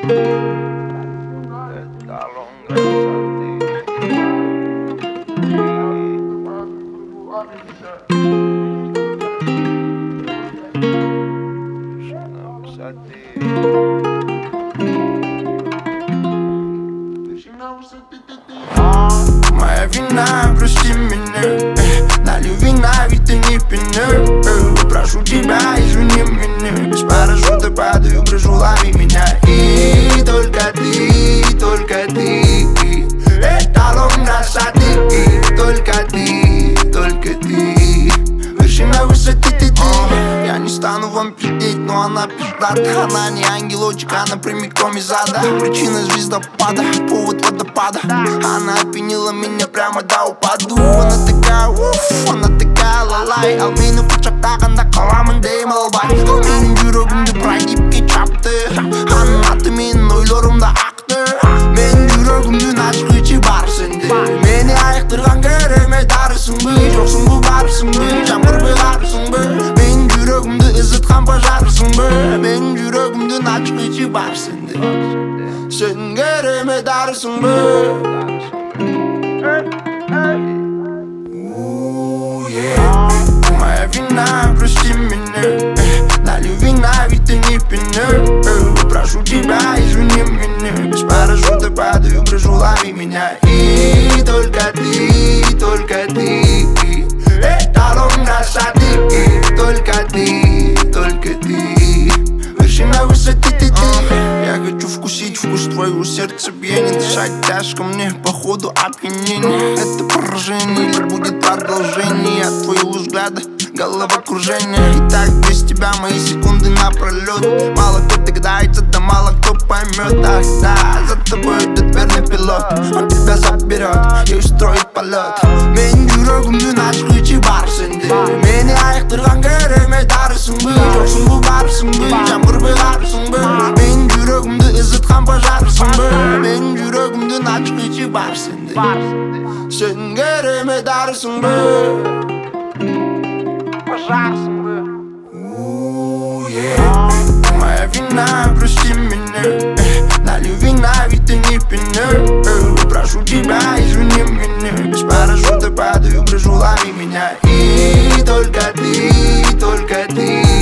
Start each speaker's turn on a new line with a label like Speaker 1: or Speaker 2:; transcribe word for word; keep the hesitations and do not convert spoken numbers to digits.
Speaker 1: Моя вина, прости меня. Налью вина, ведь ты не пьяна. Прошу тебя, извини меня. Без парашюта падаю, брыжу, лови меня. И только ты, только ты эталон красоты. Только ты, только ты вершина высоты, ты, ты. Я не стану вам пиздеть, но она пиздата. Она не ангелочек, она прямиком из ада. Причина звездопада, повод водопада. Она опьянила меня прямо до упаду. Она такая, уф, она такая лалай. Ал мені құшақтағанда қаламын деймін албай. Менің жүрегімді прогибке чапты. Аның аты менің ойларымда ақты. Менің жүрегімді ашқычы барсың де. Мені айықтырған керемет арысың бы. Жоқсың бы барсың бы, жаңбыр бұйғарсың бы. Менің жүрегімді ызытқан пожарсың бы. Менің жүрегімді ашқычы барсың де. Сен керемет арысың бы. Моя вина, прости меня. Налью вина, ведь ты не пьяна. Прошу тебя, извини меня. Без парашюта падаю, брыжу, лови меня. И только ты, только ты эталон красоты. Только ты, только ты вершина высоты, ты, ты. Я хочу вкусить вкус твоего сердцебиения. Дышать тяжко мне, походу опьянение. Это поражение или будет продолжение от твоего взгляда, головокружение. И так без тебя мои секунды напролет. Мало кто догадается, да мало кто поймет. Ах да, за тобой идет верный пилот. Он тебя заберет и устроит полет. Менің жүрегімді ашқычы барсың де. Мені айықтырған керемет арысың бы. Жоқсың бы барсың бы, жаңбыр бұйғарсың бы. Менің жүрегімді ызытқан пожарсың бы. Менің жүрегімді ашқычы барсың де. Сен керемет арысың бы. Пожарсың бы. Моя вина, прости меня. Налью вина, ведь ты не пьяна. Прошу тебя, извини меня. Без парашюта падаю, брыжу, лови меня. И только ты, только ты